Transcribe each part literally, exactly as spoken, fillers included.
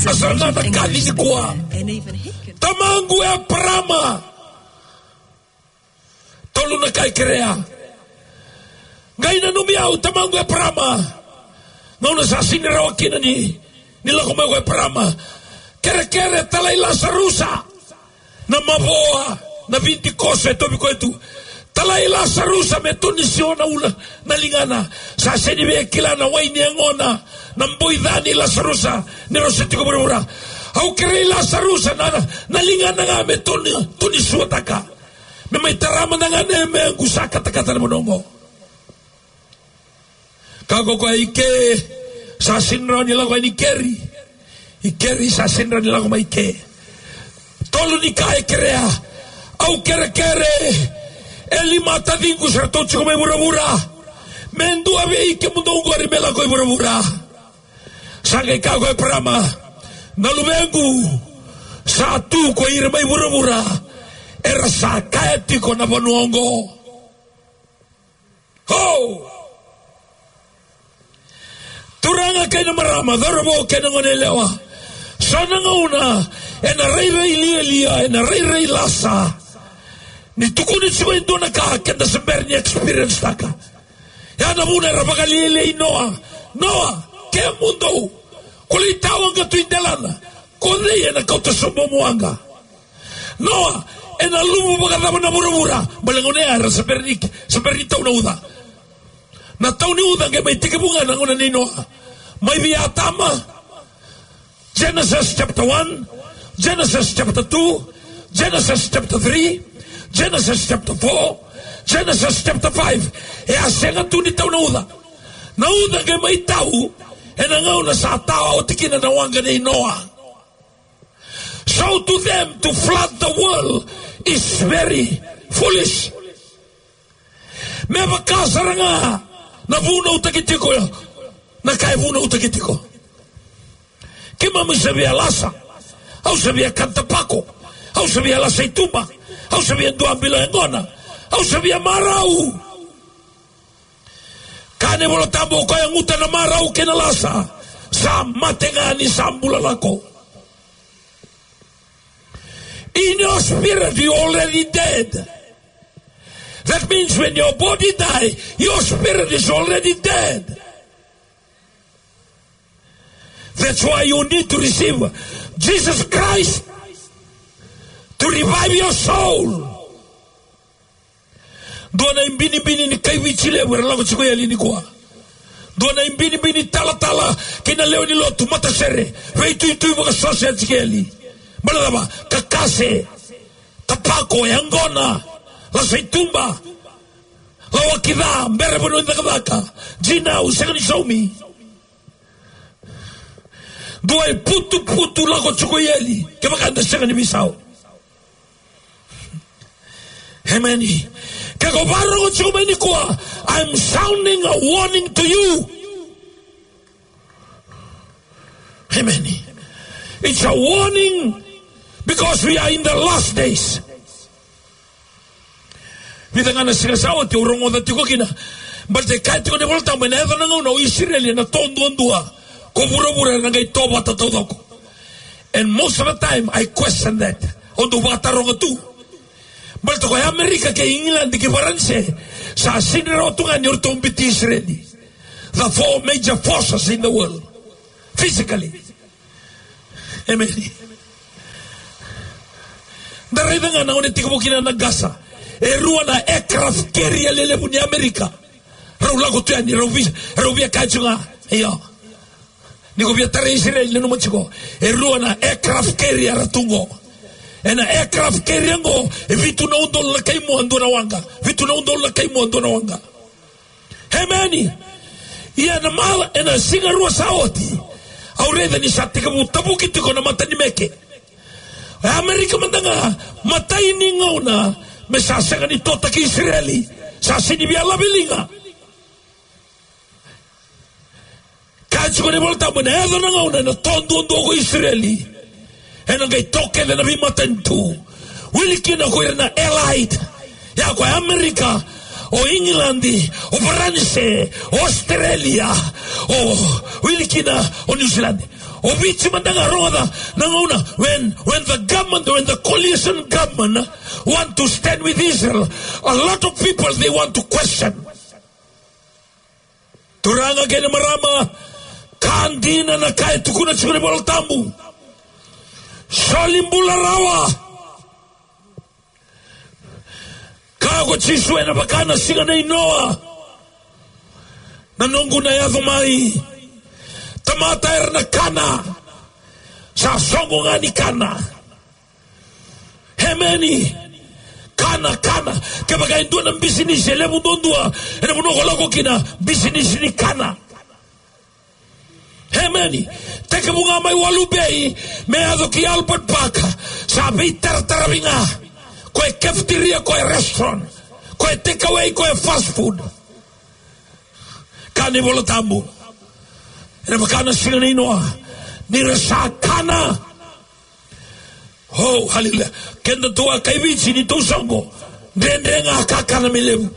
Asana na kali ni kuwa. Tamangu ya prama. Tolu na kai kerea. Ngai na numiau tamangu ya prama. Ngauna sa sinira wakina ni. Nila kumago ya prama. Kere kere talay Lasarusa. Na maboa. Na vinti kose tobi ko itu. Talay Lasarusa me tunisyo na ula. Nalingana. Sa senibe kila na waini angona. Namboy dani Lasarusa. Niroseti ko mura. Au kere Lasarusa na nalingana nga me tunisyo taka. Me may tarama na nga ne me gusa kata-kata na monongo. Kago ko ike sa sinra nila ko ni Kerry. Ikeri sa sinra nila ko maike. Tolo ni kae kerea. Au kere kere. Eli mata dingu sa tochi ko may mura-mura. Mendu ave ike mundongo arimela ko mura-mura. Sangay kago e prama. Nalubengu. Sa atu ko irmay mura-mura. Era sa kaeti ko na bonuongo. Ho! Turanga kay na marama, darabo kay na ngonelewa. Sana nga una, e na rey-rey liya-liya, e na rey-rey lasa. Ni tukunin siya yung doon na kakakit na sa berni experience taka. Yan na muna, rabagalilay Noah. Noah, kaya mundo, kulitawang ka tuwing dalan. Kulay, e na kautasumumuanga. Noah, e na lumubagad naman na mura-mura. Balangonera sa berni, sa berni taw na uda. Na taw ni uda, kaya may tikibungan ang una ni Noah. May biyatama. Genesis chapter one, Genesis chapter two, Genesis chapter three, Genesis chapter four, Genesis chapter five. E asenga tu ni taw na uda. Na uda kaya may tao, e nangaw na sa tao o tikin na nawanga ni Noah. So to them, to flood the world is very foolish. May makasara nga, nabunaw takitiko, nakaibunaw takitiko. Kima mo sabia lasa, au sabia kantapako, au sabia la seituma, au sabia duambila engona, au sabia marau. Kane mo tambo ko yang uta na marau kinalasa, sa matengani sambula lako. In your spirit, you're already dead. That means when your body dies, your spirit is already dead. That's why you need to receive Jesus Christ to revive your soul. Doon na yung bini-bini ni kay Wichile, wala lang ko siya yalini ko. Doon na yung bini-bini tala-tala, kinaleo ni Lot, matasere, wait-wait-wait mga sausage kayali. Malala ba? Kakase, tapako, yangona, lasaitumba, lawakida, mbere mo nung nakadaka, Gina, usang ni Somi. Doy putu-putu lako chukoyeli, kaya makanda siya ka ni Misaw. Hemeni, kaya ko parang ko chukomeni ko, I'm sounding a warning to you. Hemeni, it's a warning. Because we are in the last days. Kita nga na sinasawa, ti urong o dati ko kina. Balte kahit ko ni Volta, may naheto na nga na Israel na tondo-ondua. Kumura-mura na ngay toba tataw ko. And most of the time, I question that. Ondo bata ronga tu. Balte ko, Amerika kay England, di kibaranse. Sa siniratungan yung tumbiti Israeli. The four major forces in the world. Physically. Amen. Dari na nga na ulit ko kina nagasa. E ruwa na aircraft carrier lelepo ni Amerika. Raw lago to yan. Raw biya kahit nga. Ayo. Ni ko biya tara Israel na naman siya. E ruwa na aircraft carrier ratungo. E na aircraft carrier ngo. E vitu na undol lakay mo ando na wanga. Vitu na undol lakay mo ando na wanga. Hemeni. Iya na mala. E na singa ruwa sa oti. Aureda ni sa tika mo tabukit ko na mata ni Meke. Amerika mandanga matay ni ngaw na mesasanga ni tota ki Israeli sa sinibya labilinga kahit ko ni volta mo na edo na ngaw na natondo-ondo ko Israeli e nangay toke na nabi matentu wilikin ako na allied ya ko Amerika o Englandi o Faranse o Australia o wilikin na o New Zealand Ovichi mandanga roda nanguna when when the government when the coalition government want to stand with Israel, a lot of people they want to question. Turanga kena marama kandina na kaya tukuna chukuni bol tambu. Solimbula rawa. Kago chiswe na bakana singa na inoa. Nanongu na yadho mai. Tamata er na kana. Sa songo nga ni kana. Hemeni. Kana, kana. Kaya indua ng business. Elemo dondua. Elemo no kolako kina. Business ni kana. Hemeni. Teka mo nga may walubay. May ado ki Albert Baka. Sabi tar-tarabi nga. Ko'y cafeteria, ko'y restaurant. Ko'y takeaway, ko'y fast food. Kani wala tambo. Ina makana sila na inoa. Nirasa kana. Oh, halila. Kenda tuwa kaibichi ni tusango. Dende nga kakana milemu.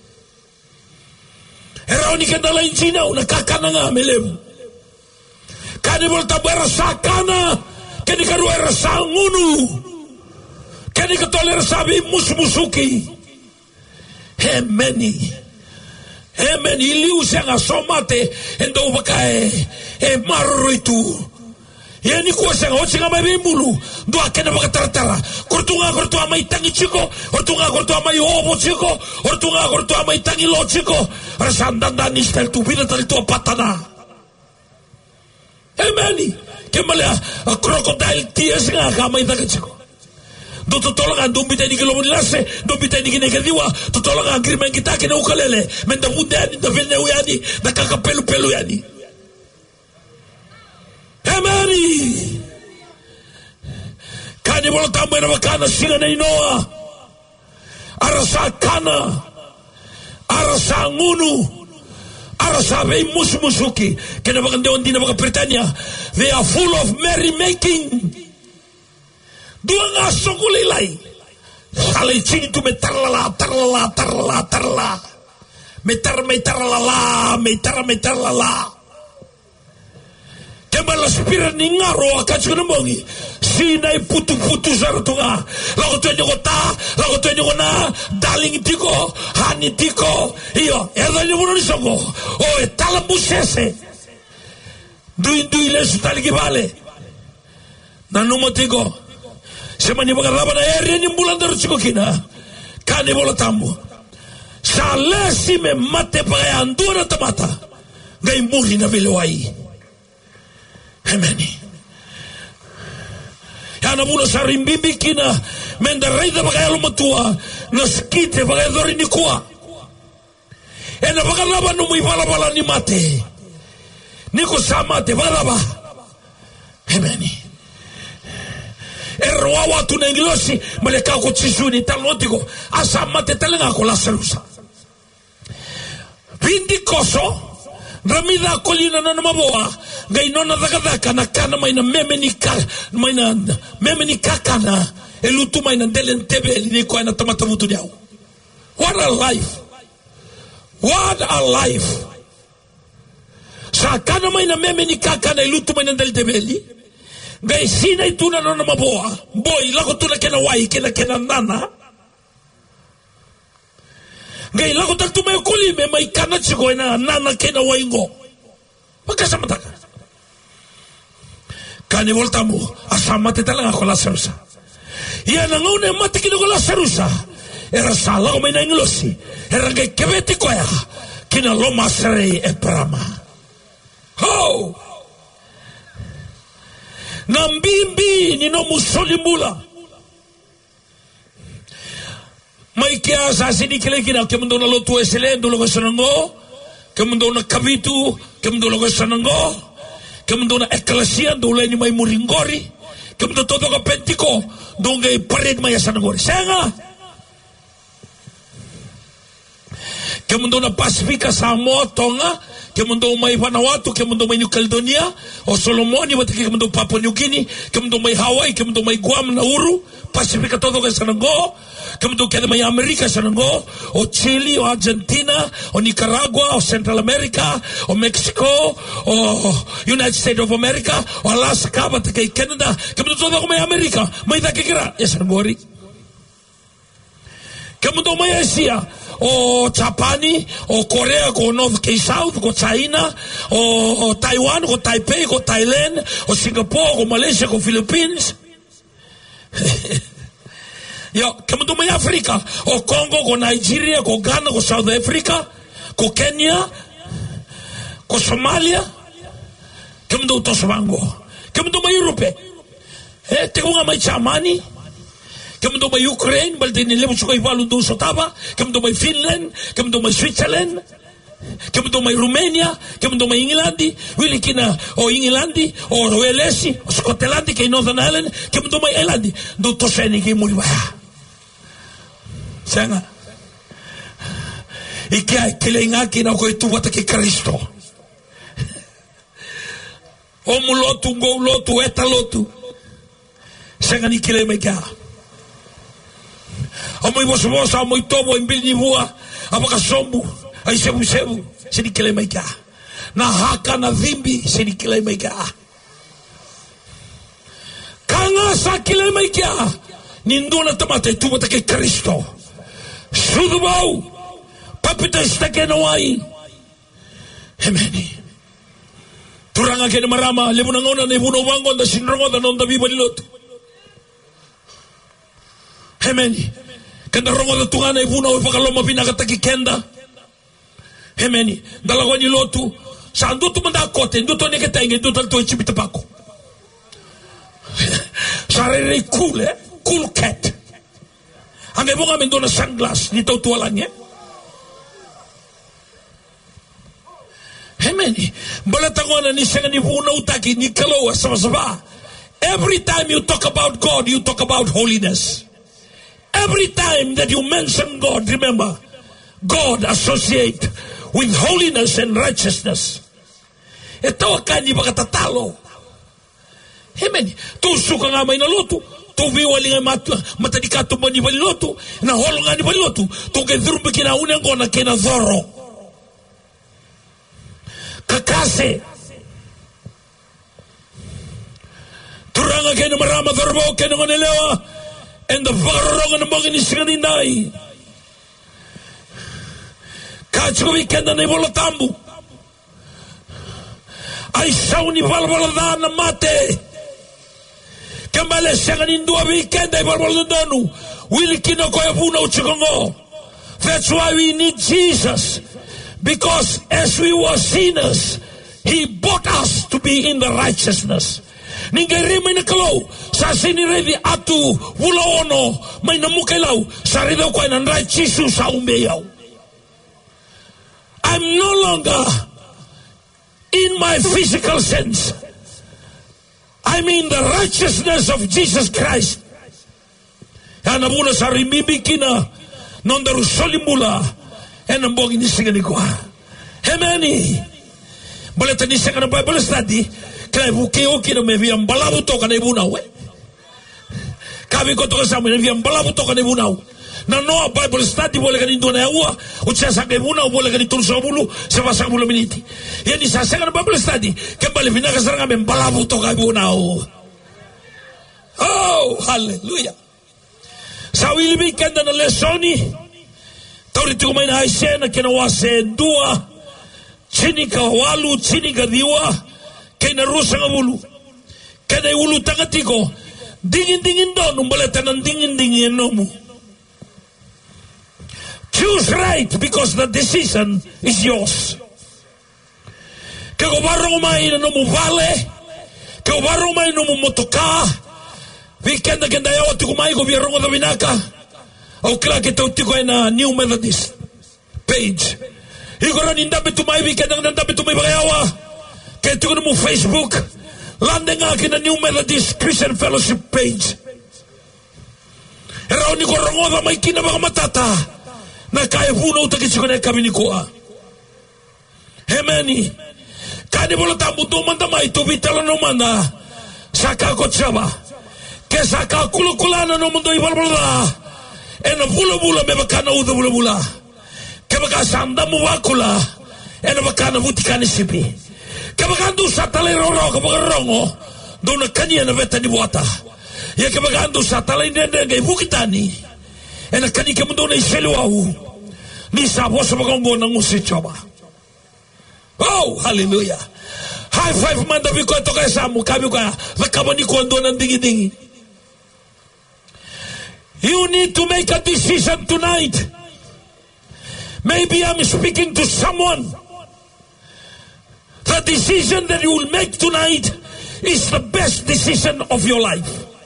Erao ni kenda la inchina una kakana nga milemu. Kani wala tambo erasa kana. Kani karu erasa ngunu. Kani katole erasa bi musmusuki. Hemeni. Amen. Iliu siya somate endo bakae e maruitu. Yani ko siya o siya may bimulu. Do akin na makatartara. Kurtunga kurtunga may tangi chiko. Kurtunga kurtunga may obo chiko. Kurtunga kurtunga may tangi lo chiko. Rasandanda ni stel tu bina talito patana. Amen. Kemala a crocodile tears nga kamay tangi chiko. Do tutologan do bitay ni kilomilase do bitay ni kinekadiwa tutologan agreement kita kina ukalele menda mudani da vene uyani da kakapelu pelu yani Hemari kani wala tambo na makana sila na inoa arasa kana arasa ngunu arasa vei musumusuki kina maganda hindi na makapretanya they are full of merrymaking. Dua nga sokulilay. Salay ching tu metarlala, tarlala, tarlala, tarlala. Metar, metarlala, metar, metarlala. Kembala spirit ni ngaro akachuk nambongi. Sinay putu-putu sartunga. Lago tuwa nyo ta, lago tuwa nyo na, daling tiko, hani tiko. Iyo, erda nyo muna nisongo. O, etalambu sese. Duin-duin lesu talikibale. Nanumo tiko. Semani magaraba na area ni bulan daru chiko kina kani bola tambo sa lesi me mate pa andura tamata gai muri na veloi Ameni ya na bulo sa rimbimbi kina menda reida pa kaya lumatua na skite pa kaya dori ni kuwa e na magaraba no muy bala bala ni mate niko sa mate magaraba Ameni Erroa watu na ingilosi maleka ko chisuni talotiko asa mate talenga ko la selusa. Vindi koso ramida kolina na maboa gainona dagadaka na kana maina memenika maina memenika kana elutu maina delentebe ni ko na tamata mutu diao. What a life. What a life. Sa kana maina memenika kana elutu maina delentebe Gai sina ituna na na maboa. Boy, lako tuna kena wai, kena kena nana. Gai lako tak tu may kulime, may kanat sigo na nana kena wai ngo. Magkasama taka. Kani volta mo, asama te talaga ko la serusa. Ia na ngaune mati kina ko la serusa. Era sala ko may na inglosi. Era gai kebeti ko ya. Kina loma serei e prama. Ho! Nambimbi ni no musolimbula. Mai kia sa sini kile kina ke mundo na lotu eselendo lo sanango, ke mundo na kabitu, ke mundo lo sanango, ke mundo na eklesia do le ni mai muringori, ke mundo todo ka pentiko do ngai pared mai sanangori. Senga. ke mundo na Pasifika, Samoa, Tonga, ke mundo mai Vanuatu, ke mundo mai New Caledonia, o Solomoni, wata ke mundo Papua New Guinea, ke mundo mai Hawaii, ke mundo mai Guam, Nauru, Pasifika todo ke sanango, ke mundo ke mai Amerika sanango, o Chile, o Argentina, o Nicaragua, o Central America, o Mexico, o United States of America, o Alaska, wata ke Canada, ke mundo todo ke mai Amerika, mai da ke kira, e sanangori. Ke mundo mai Asia, o Japani, o Korea, ko North ke South, ko China, o, o Taiwan, ko Taipei, ko Thailand, o Singapore, ko Malaysia, ko Philippines. Yo, ke mundo mai Afrika, o Congo, ko Nigeria, ko Ghana, ko South Africa, ko Kenya, ko Somalia, ke mundo Tosabango, ke mundo mai Europe. Eh, te ko nga mai Germany, ke mundo mai Ukraine, balde ni lebo sukai balu do sotaba, ke mundo mai Finland, ke mundo mai Switzerland, ke mundo mai Romania, ke mundo mai England, wili kina o England, o Wales, o Scotland, ke Northern Ireland, ke mundo mai Ireland, do toseni ke muri ba. Sanga. Ikia kelenga kina ko tu wata ke Kristo. O mulotu go lotu etalotu. Sanga ni kile me ka. Amoy bosa-bosa, amoy tobo, imbili bua, apaka sombu, ay sebu-sebu, sinikilay may ka. Nahaka na dhimbi, sinikilay may ka. Kanga sa kilay may ka, nindo na tamatay, tumata kay Kristo. Sudubaw, papitas na kinaway. Amen. Turanga kaya marama, libunangon na ibunawangon, na sinrongon, na nonda bibalilot. Amen. Kanda rongo da tungana ibuna o pakaloma pinakataki kenda. Amen. Dalawa ni lotu. Sa anduto manda kote, nduto ne ketenge, nduto to chibita pako. Sarere cool, eh? Cool cat. Ang ibunga mendo na sunglass, nito tuwalan niya. Amen. Balatangona ni sanga ni buna utaki ni kalowa sama-sama. Every time you talk about God, you talk about holiness. Every time that you mention God, remember, God associate with holiness and righteousness. Ito akani pagkatatalo. Amen. Tuso ka nga may naluto. Tubiwali nga matadikato mo ni baliloto. Naholo nga ni baliloto. Tugedrubi kinaunang ko na kinadoro. Kakase. Turanga kayo na marama dharbo kayo nga nilewa. And the varong ng mga nisikaninay. Kacho wikenda na ibola tambu. Ay saw ni balbalada na mate. Kamale siya kanindua wikenda ay balbaladonu. Wili kinoko ya puna uchikongo. That's why we need Jesus. Because as we were sinners, He bought us to be in the righteousness. Ningai may nakalaw sa siniredi atu wulaono may namukelaw sa ridaw ko ay nanray chisu sa umbeyaw. I'm no longer in my physical sense. I mean the righteousness of Jesus Christ. Yan abuna sa rimibiki na non darusoli mula en ang buwang inisingan ni ko. Hemeni balita nisingan ng Bible study kaya bukeo kina me viam balabu to kana ibunaw eh. Kabi ko to kasama me viam balabu to kana ibunaw. Na no Bible study boleh kan indo na yawa, utsa sa ibunaw boleh kan itulso bulu sa basa bulu miniti. Yan isa sa kana Bible study, kembali pinakasarang me balabu to kana ibunaw. Oh, hallelujah. Sa wilibi kanda na lesoni. Tauriti ko may na aisena kinawa se dua. Chini ka walu, chini ka diwa. Kay narusa nga bulu. Kaya na ulu tangatiko. Dingin-dingin doon. Numbalata ng dingin-dingin mo. Choose right because the decision is yours. Kaya kung barong umayin na numubale. Kaya kung barong umayin na numumotoka. Weekend na kandayaw at kumain ko biyarong at winaka. O kila kita utiko ay na New Methodist page. Ikaw rin indapit tumay weekend ang nandapit tumay bagayawa. Kaya ito ko na mo Facebook, landa nga akin na New Methodist Christian Fellowship page. Eraw ni ko rangoda may kinabaka matata. Na kaya puno utakitsiko na kami ni kuha. Hemeni. Kani bola tamu duman damay tubitala naman na saka ko tsaba. Kesa ka kulukulana no mundo ibalbala. Eno bula-bula me bakana uda bula-bula. Kebaka sanda mo wakula. Eno bakana butikani sipi. Kebaka andu sa talay roro kabaka rongo. Doon na kanya na veta ni buata. Ya kebaka andu sa talay nendengay bukitani. Ena kani ke mundo na iseluau ni sabo sa magongo ng usichoba. Oh, hallelujah. High five man dabi ko ito kaya sa mo. Kabi ko kaya nakabani ko ando ng dingi-dingi. You need to make a decision tonight. Maybe I'm speaking to someone. The decision that you will make tonight is the best decision of your life.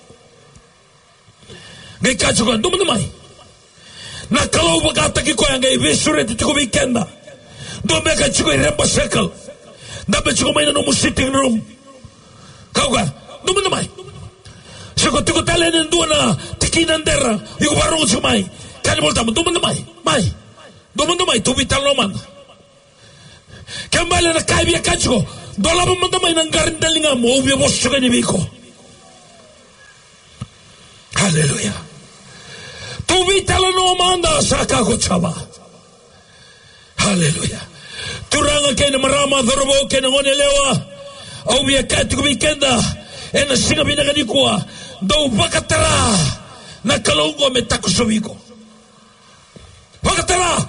Ngay kachugan, duman-dumay. Nakalaw magkatagi ko yung ngay visuret iti ko weekenda. Doon may kachiko yung remba circle. Dapat chiko may nanumu sitting room. Kau ka, duman namay. Siko tiko tala yung doon na tikinan dera. Yung barong chiko may. Kani bolta mo, duman namay. May. Duman namay, tubital naman. Kaya mbala na kaibiya kachiko. Dola mo namay ng garindalinga mo. Ubi bos chiko ni Biko. Hallelujah. Tubitala no amanda sa kakutsaba. Hallelujah. Turanga kay na marama dhorobo kay na ngonelewa. Au biya kati kumikenda. E na singa binaganikua. Daw bakatara. Na kalongo me takusubiko. Bakatara.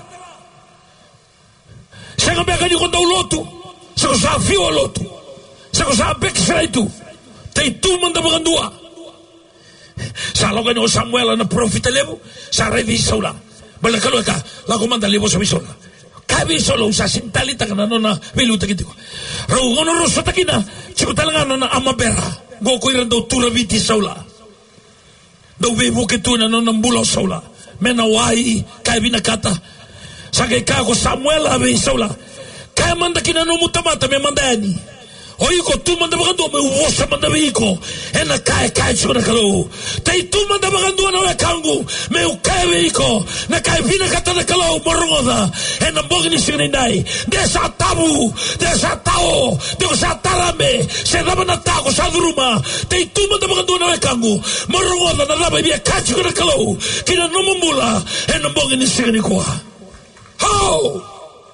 Singa binaganikua daw lotu. Sako sa fiwa lotu. Sako sa bekisra itu. Tay tumanda bagandua. Sa logan o Samuel na profita levo sa revisa ula balakalo ka la comanda levo sa bisola kabi solo sa sintalita kana no na biluta kiti ro ngono ro sa takina chikutalanga no na amabera go ko irando tura viti saula do bevo ke tu na no nambulo saula mena wai kabi na kata sa ke ka ko Samuel ave saula kaya manda kina no mutamata me mandani. Oy ko tu manda bagando me wosa manda biko ena kai kai chuna kalo tai tu manda bagando na kangu me kai biko na kai vina kata na kalo morongoda ena bogni sinindai desa tabu desa tao desa tarame se daba na tago sa duruma tai tu manda bagando na kangu morongoda na daba bia kai chuna kalo kina no mumula ena bogni siniko how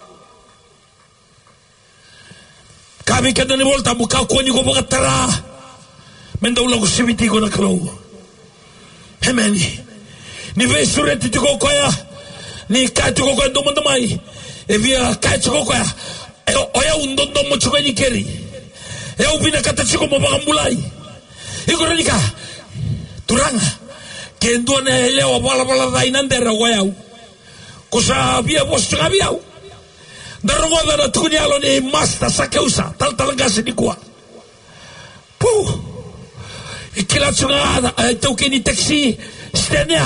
kami kada ni volta buka ko ni ko bakatara menda ulo ko sibiti ko na kalo amen ni vesure ti ko ko ya ni ka ti ko ko ndo mandamai e via ka ti ko ko ya o ya undo ndo mo chiko ni keri e ubina kata chiko mo bagambulai e ko rika turanga ke ndo na leo bala bala dai nandera ko ya ko sa via vos trabia Darogoda na tukunyalo ni Masta sa kausa. Tal-talaga sa nikwa. Puh! Ikilatso nga, ito kini taxi, stand niya.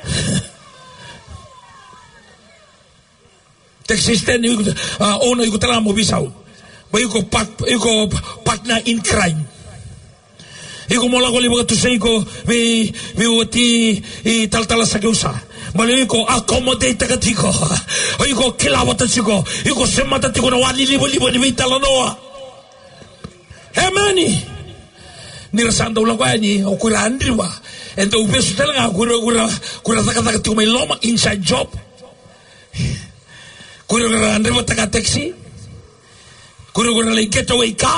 Taxi stand niya, ono yung talaga mo bisaw. Ba yung ko partner in crime. Yung mo lang ko libaga to say ko, may wati tal-tala sa kausa. Malay ko accommodate ka tiko. Ay ko kilawat tiko. Iko semata tiko na wali libo-libo ni vitala noa. Hemani. Nirasanda ulang ko ani o kurandri ba. Ento ubeso talaga kura kura kura taka-taka tiko may loma inside job. Kura kura andri ba taka taxi. Kura kura lay getaway ka.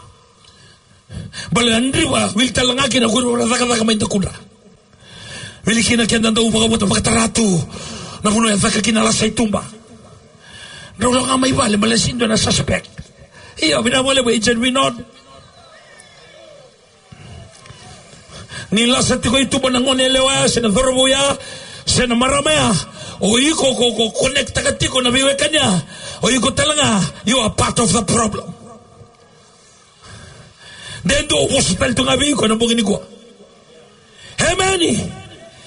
Bala andri ba wil talanga kina kura kura taka-taka may takura. Vili kina kenda ndo upaga buta pakataratu na puno ya thaka kina la saitumba na ulo nga may vale malasindo na suspect iyo binamole ba agent winod nila sa tiko ito ba nangonelewa sinadhorobuya sinamarama o iko ko ko connect ka tiko na biwe kanya o iko talaga you are part of the problem then do hospital to nga biwe ko na bugini ko hemani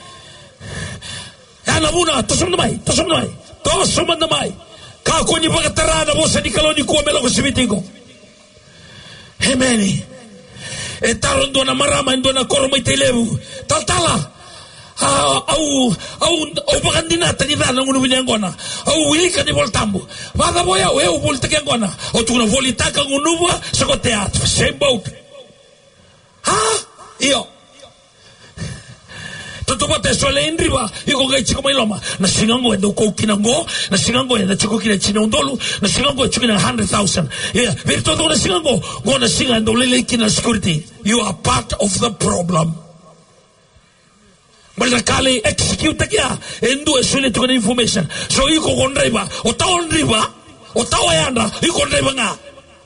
Ana muna, tosong namay, tosong namay, tosong man namay. Kako ni pagkatarana mo sa nikaloni ko, melo ko simitin ko. Hemeni. E taron doon na marama, doon na koro may tilebu. Taltala. au au au bakandinata ni dana ngunu binyangona au wilika ni voltambu vada boya we u volta kengona o tu na volitaka ngunuwa soko teatro same boat ha io toto bote sole indriba iko ngai chiko mailoma na singango ndo ko kinango na singango ndo chiko kile china undolu na singango chiko na one hundred thousand yeah virto ndo na singango ngona singa ndo lele kina security. You are part of the problem. Malakali execute kya endo esule to information so you go on driver o taon driver o tawayanda you go driver nga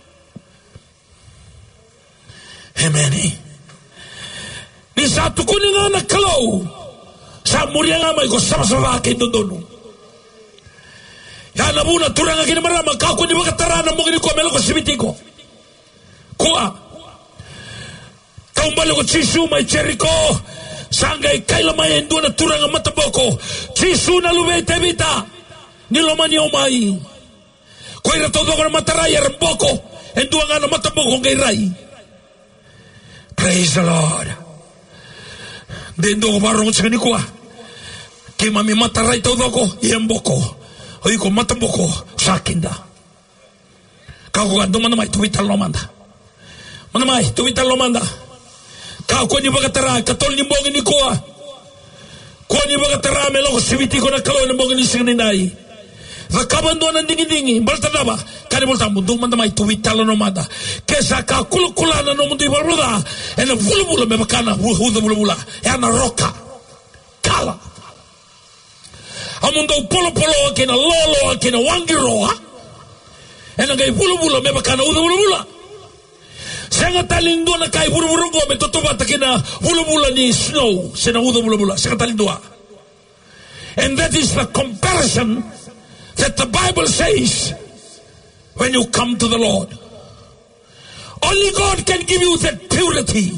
amen ni sa tukuni nga na kalo sa murianga mai ko sama sama ke dondonu ya na buna turanga kini marama ka ko ni bakatarana mo ni ko melo ko sibitiko ko a taumbalo ko chisu mai cheriko sanga ikaila mai enduna turanga mataboko chisu na lubete vita nilomani omai ko ira todo con matarai erboko endua na mataboko ngai. Praise the Lord. Dendo ko barong sa kuwa ke mami matarai todo ko iemboko oi ko mataboko sakinda ka ko ando manamai tuwital lomanda manamai tuwital lomanda ka ko ni bagatara katol ni mbongi ni kuwa ko ni bagatara melo ko sibiti ko na kalo ni mbongi ni singinai va kabando na dingi dingi balta daba kani bolta mundu manda mai tuwitala no manda kesa ka kulukulana no mundu ibalbruda ena bulubula me bakana huda bulubula ena roka kala amundo polo polo kena lolo kena wangiroa ena gai bulubula me bakana huda bulubula senga talindo na kai bulubulungo me totobata kena bulubula ni snow sena huda bulubula senga talindo. And that is the comparison that the Bible says when you come to the Lord. Only God can give you that purity.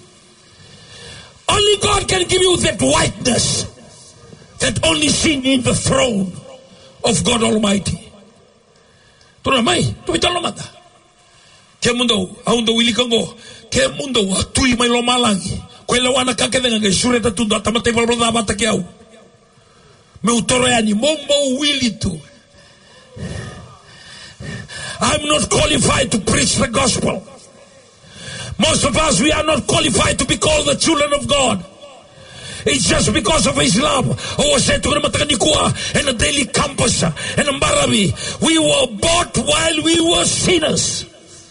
Only God can give you that whiteness that only seen in the throne of God Almighty. Tuna mai, tu bitan lo mata. Ke mundo, aundo wilikango, ke mundo atui mai lo malangi. Ko le wana ka ke denga ke sureta tu data mate bal bal bata ke au. Me utore ani mombo willi tu. I'm not qualified to preach the gospel. Most of us, we are not qualified to be called the children of God. It's just because of His love. Oh, said to Matakanikua and the daily campus and Mbarabi. We were bought while we were sinners.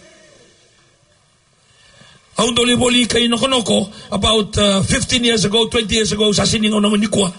About uh, fifteen years ago, twenty years ago, sasining on Nikua.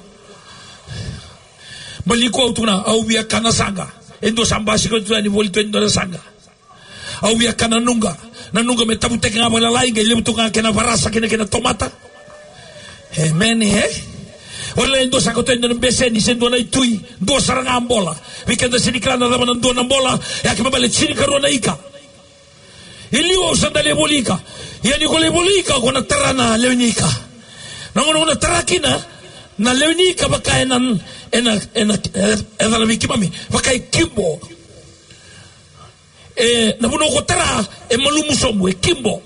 Malikua tuna, au via kanasanga. Endo sambasi ko tuani voli tuendo na sanga. Au via kananunga. Nanunga me tabute nga wala lai ngai lebutu nga kena varasa kena kena tomata. Amen eh. Wala endo sa ko tuendo na beseni sendo na itui do saranga ambola. Weekend sini klana da manando na ambola ya kimabale chini karona ika. Iliwa usandale bolika. Yani ko le bolika ko na tarana leonika. Nangono na tarakina na leonika bakaenan ena ena ena la vikimami vakai kimbo e na buno kotara e malumu somu e kimbo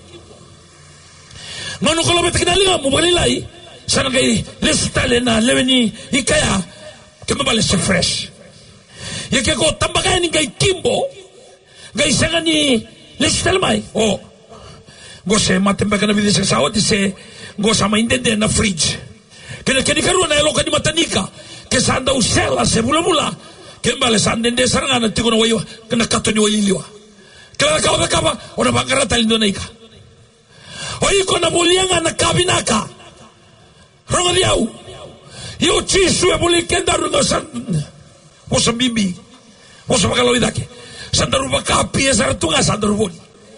ngano kala betekina linga mo balilai sana kai lestale na leveni ikaya kemabale se fresh yake ko tambaka ni kai kimbo gai sanga ni lestale mai o go se matembaka na vidise sa oti se go sama indende na fridge kene kene karu na loka ni matanika ke sanda usela se bula bula ke mbale sanda nde saranga na tiko na wayo kana kato ni wayiliwa kala ka oda kaba ona bangara talindo naika oyi kona bulianga na kabinaka ronga diau yo chisu e buli kenda runga san osa bibi osa bakalo idake sanda ruba kapi e sartunga sanda ruboni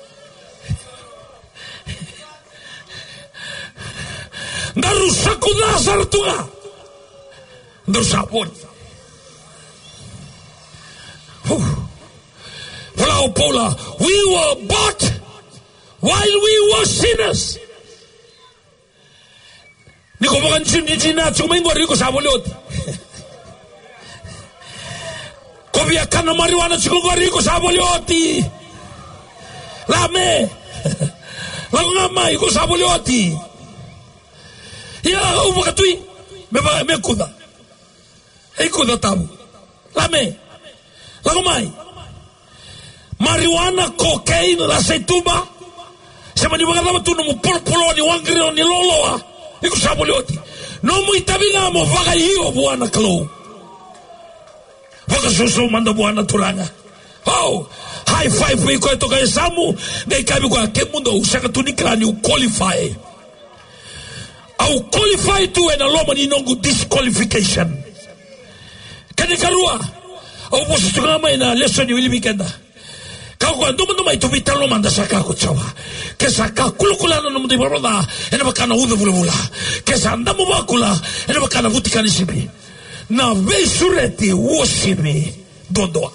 ngaru sakuda sartunga Ndosapon. Paula, Paula, we were bought while we were sinners. Niko makan chini china chumengo riko saboliot. Kobia kana marijuana chumengo riko sabolioti. Lame. Langama iko sabolioti. Ya ubakatui. Me ba me kuda. Ei kuda tabu. Lame. Lago mai. Marijuana, cocaine, la seituba. Se mani bagada tu no polo ni wangre ni loloa. Iku sabolioti. No mu itabinga mo vaga hiyo buana klo. Vaga susu manda buana turanga. Oh, high five we ko to kai samu, dei kabi ko ke mundo usaka tunikla ni qualify. Au qualify tu en aloma ni nongu disqualification. Kani karua. Au posso tukama mai na lesson ni weekenda. Kau ko ndo ndo mai tu vitalo manda saka ko chawa. Ke saka kulukulana no mundi boroda, ena bakana uda bulabula. Ke sanda mo bakula, ena bakana vutikani sibi. Na vesureti wosibi dondoa.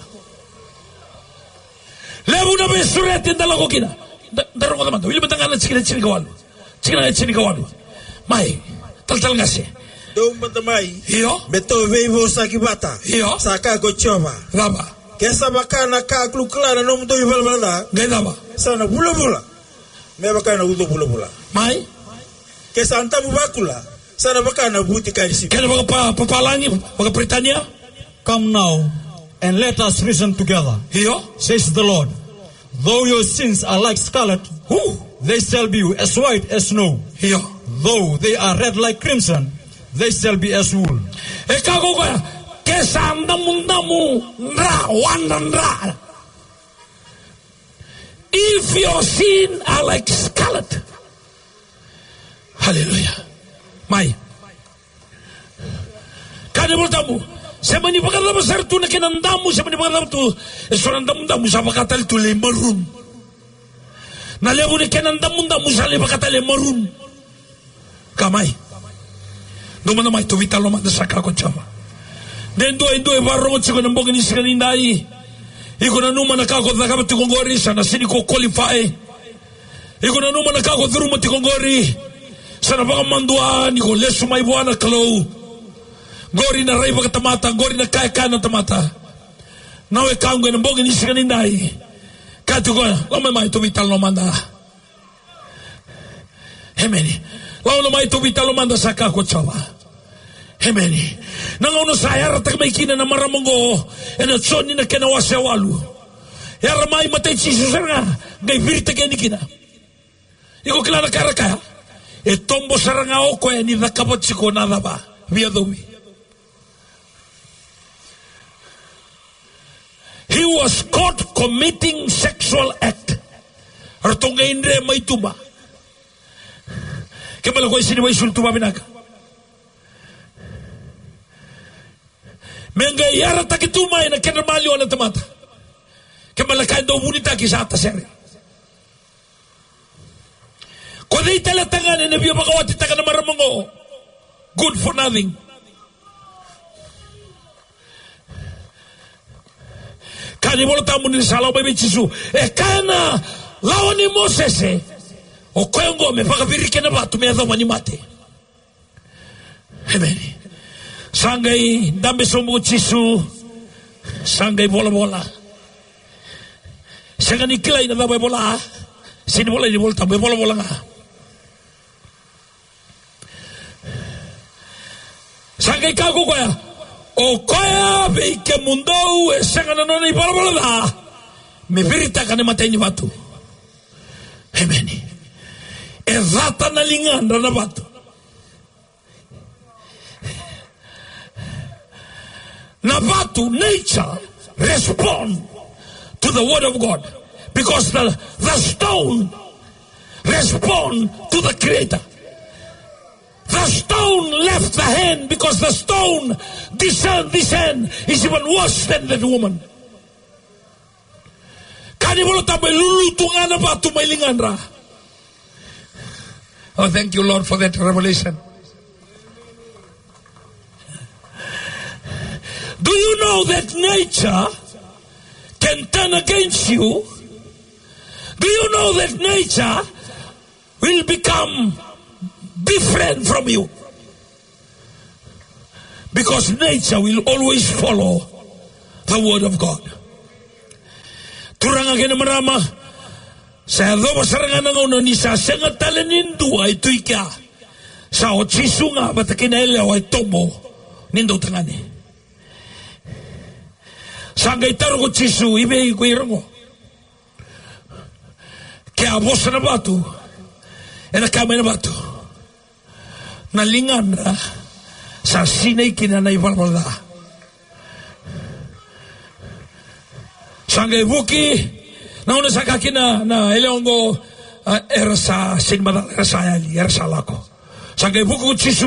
Lebu na vesureti ndala ko kina. Daro ko mando, ili batanga na chikina chini kawalu. Chikina chini kawalu. Mai, tal tal ngase. Do manda mai. Iyo. Beto vevo sakibata. Iyo. Saka ko chova. Raba. Kesa bakana ka kluklana no mdo ival balada. Gaidaba. Sana bula bula. Me bakana udo bula bula. Mai. Kesa anta bakula. Sana bakana buti kai si. Kena baka pa papalangi, baka Britania. Come now and let us reason together. Iyo. Says the Lord. Though your sins are like scarlet, Who? they shall be as white as snow. Iyo. Though they are red like crimson, they shall be as wool. Eka ko kaya. Kesa andamu ndamu nra wanda nra. If your sin are like scarlet. Hallelujah. Mai. Kani boltamu. Semani bakala besar tu nak nandamu, semani bakala tu esoran damu damu sabakatal tu le maroon. Na lebu ne kenandamu damu sale bakatal le maroon. Kamai. Duma na mai tu vitalo manda saka ko chama. Den dua dua barro chiko namboga ni sikani ndai. Iko na numa na kako dhakaba tikongori sana sini ko qualify. Iko na numa na kako dhuruma tikongori. Sana baka mandua ni ko lesu mai buana kalo. Gori na rai baka tamata, gori na kaya kaya na tamata. Nawe kaunga namboga ni sikani ndai. Katu ko, lama mai tu vitalo manda. Hemeni. Lama mai tu vitalo manda saka ko chawa. Hemeni. Nangono saya ratak may kina na maramongo ena tsoni na kena wase walu. Ya ramai matay chisu nga ngay virta keni kina. Iko kila na karaka. E tombo saranga oko e ni nakabot siko nada ba. Via dobi. He was caught committing sexual act. Artonga indre may tuba. Kemala ko isini may sultuba binaka. Menga yara takituma ina kena malio na tamata. Kemala kain do bunita kisata seri. Kode itala tangan ina biyo makawati taga na maramongo. Good for nothing. Kani bolo tamu ni salaw bebe chisu. E kana lawan ni Moses e. O koyongo me pagabirike na batu me adoma ni mate. Amen. Sangai dambe somo chisu. Sangai bola bola. Sangai nikila ina dabe bola. Sini bola ni bola tabe bola bola nga. Sangai kago koya. O koya be ike mundo e sangai na noni bola bola da. Me virita kane matay ni batu. Amen. E rata na lingan na batu. Nabatu, nature, respond to the word of God. Because the, the stone respond to the creator. The stone left the hand because the stone discerned this hand is even worse than that woman. Kani bolo tabe lulutungan na batu may lingan ra. Oh, thank you, Lord, for that revelation. Do you know that nature can turn against you? Do you know that nature will become different from you? Because nature will always follow the word of God. Turang akin marama sa do masarangan ng uno ni sa senga talenin dua itu ika Sa o chisu nga batakina ele o ay tomo nindo tangani. Sa ngay taro ko chisu ibe ko irango. Kaya abosa na batu e nakamay na batu nalingan na sa sinay kinanay balbalda. Sa ngay buki nauna sa kakina na eleongo uh, era sa sinmadal era sa ali era sa lako. Sa ngay buki ko chisu